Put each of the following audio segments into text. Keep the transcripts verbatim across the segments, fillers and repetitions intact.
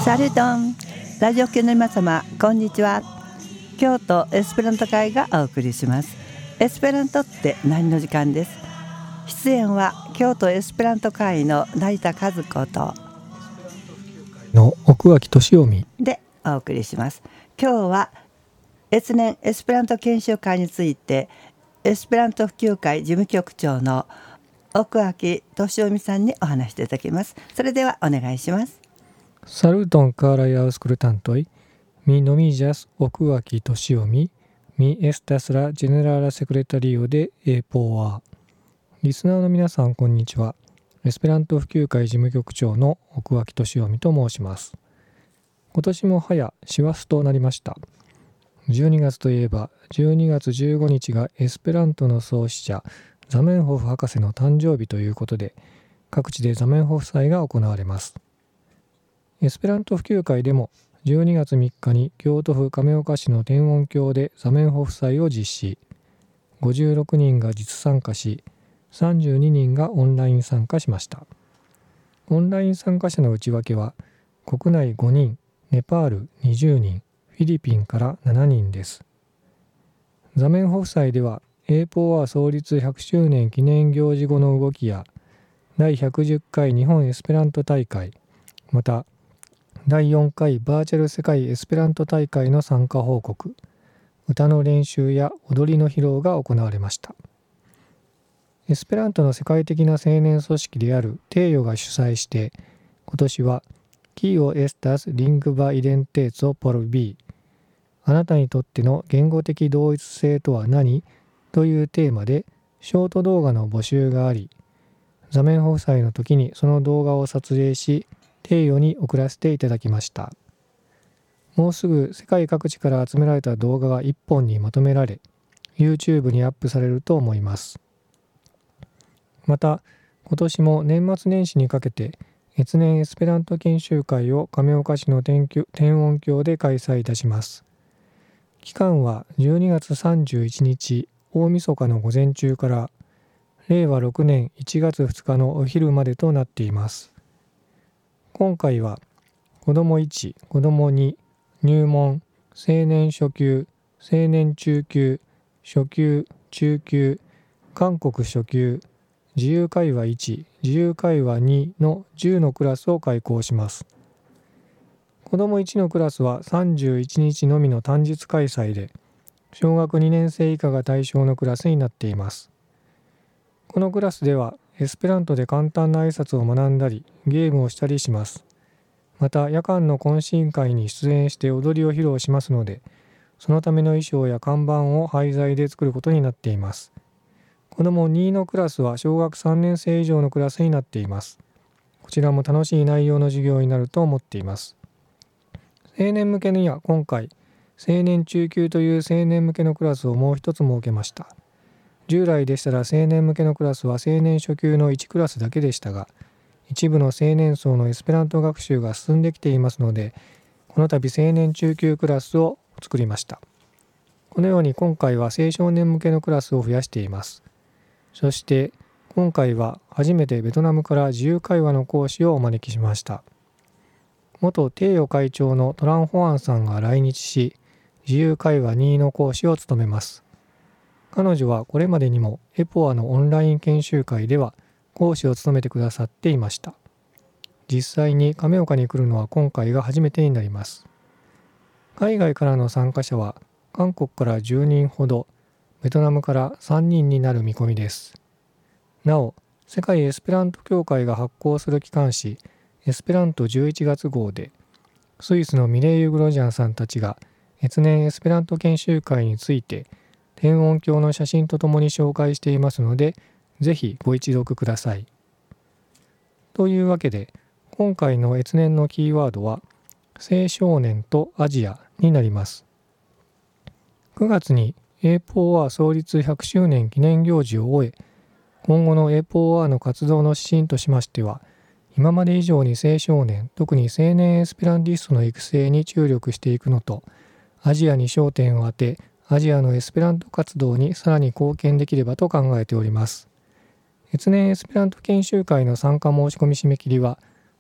サルトンラジオ系の皆様、こんにちは。京都エスペラント会がお送りします。エスペラントって何の時間です。出演は京都エスペラント会の成田和子との奥脇俊臣でお送りします。今日は越年エスペラント研修会についてエスペラント普及会事務局長の奥脇俊臣さんにお話していただきます。それではお願いします。 Saluton carai auscultantoi, mi nomiĝas奥脇俊臣, mi estas la ĝenerala sekretario de エーピーオーアール。リスナーの皆さん、こんにちは。エスペラント普及会事務局長の奥脇俊臣と申します。今年も早師走となりました。じゅうにがつといえば、じゅうにがつじゅうごにちがエスペラントの創始者、ザメンホフ博士の誕生日ということで、各地でザメンホフ祭が行われます。エスペラント普及会でもじゅうにがつみっかに京都府亀岡市の天音峡でザメンホフ祭を実施。ごじゅうろくにんが実参加し、さんじゅうににんがオンライン参加しました。オンライン参加者の内訳は、国内ごにん、ネパールにじゅうにん、フィリピンからななにんです。ザメンホフ祭では、エーピーオーアール創立ひゃくしゅうねん記念行事後の動きや、だいひゃくじゅっかい日本エスペラント大会、また、だいよんかいバーチャル世界エスペラント大会の参加報告、歌の練習や踊りの披露が行われました。エスペラントの世界的な青年組織であるテーヨが主催して、今年はキーオエスタスリングバイデンテーツォポルビー、あなたにとっての言語的同一性とは何というテーマでショート動画の募集があり、ザメンホフ祭の時にその動画を撮影し、テーヨに送らせていただきました。もうすぐ世界各地から集められた動画がいっぽんにまとめられ、YouTube にアップされると思います。また、今年も年末年始にかけて、越年エスペラント研修会を亀岡市の天音峡で開催いたします。期間はじゅうにがつさんじゅういちにち大晦日の午前中から、れいわろくねんいちがつふつかのお昼までとなっています。今回は、子どもいち、子どもに、入門、青年初級、青年中級、初級、中級、韓国初級、自由会話いち、自由会話にのじゅうのクラスを開講します。子どもいちのクラスはさんじゅういちにちのみの単日開催で、小学にねんせい以下が対象のクラスになっています。このクラスでは、エスペラントで簡単な挨拶を学んだり、ゲームをしたりします。また、夜間の懇親会に出演して踊りを披露しますので、そのための衣装や看板を廃材で作ることになっています。子どもにのクラスは小学さんねんせい以上のクラスになっています。こちらも楽しい内容の授業になると思っています。青年向けには今回、青年中級という青年向けのクラスをもう一つ設けました。従来でしたら青年向けのクラスは青年初級のいちクラスだけでしたが、一部の青年層のエスペラント学習が進んできていますので、この度青年中級クラスを作りました。このように今回は青少年向けのクラスを増やしています。そして今回は初めてベトナムから自由会話の講師をお招きしました。元テーヨ会長のトラン・ホアンさんが来日し、自由会話にの講師を務めます。彼女はこれまでにもエポアのオンライン研修会では講師を務めてくださっていました。実際に亀岡に来るのは今回が初めてになります。海外からの参加者は韓国からじゅうにんほど、ベトナムからさんにんになる見込みです。なお、世界エスペラント協会が発行する機関誌エスペラントじゅういちがつごうで、スイスのミレイユ・グロジャンさんたちが越年エスペラント研修会について天音峡の写真とともに紹介していますので、ぜひご一読ください。というわけで、今回の越年のキーワードは、青少年とアジアになります。くがつに エーピーオーアール 創立ひゃくしゅうねん記念行事を終え、今後の エーピーオーアール の活動の指針としましては、今まで以上に青少年、特に青年エスペランティストの育成に注力していくのと、アジアに焦点を当て、アジアのエスペラント活動にさらに貢献できればと考えております。越年エスペラント研修会の参加申し込み締め切りは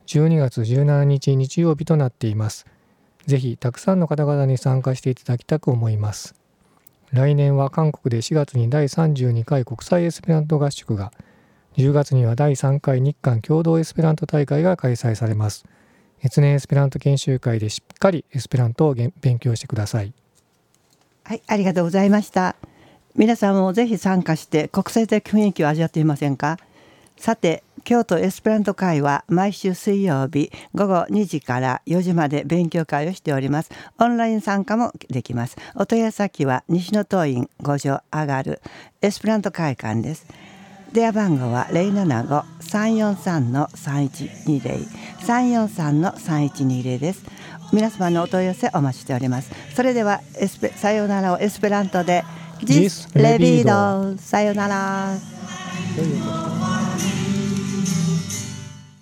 じゅうにがつじゅうしちにち日曜日となっています。ぜひたくさんの方々に参加していただきたく思います。来年は韓国でしがつにだいさんじゅうにかい国際エスペラント合宿が、じゅうがつにはだいさんかい日韓共同エスペラント大会が開催されます。越年エスペラント研修会でしっかりエスペラントを勉強してください。 はい、ありがとうございました。皆さんもぜひ参加して国際的雰囲気を味わっていませんか？さて、京都エスペラント会は毎週水曜日ごごにじからよじまで勉強会をしております。オンライン参加もできます。お問い合わせ先は西野東院ご条上がるエスペラント会館です。電話番号は ゼロななご さんよんさん さんいちにゼロ さんよんさん さんいちにゼロ です。皆様のお問い合わせお待ちしております。それではエスペさようならをエスペラントでジスレビード、さようなら。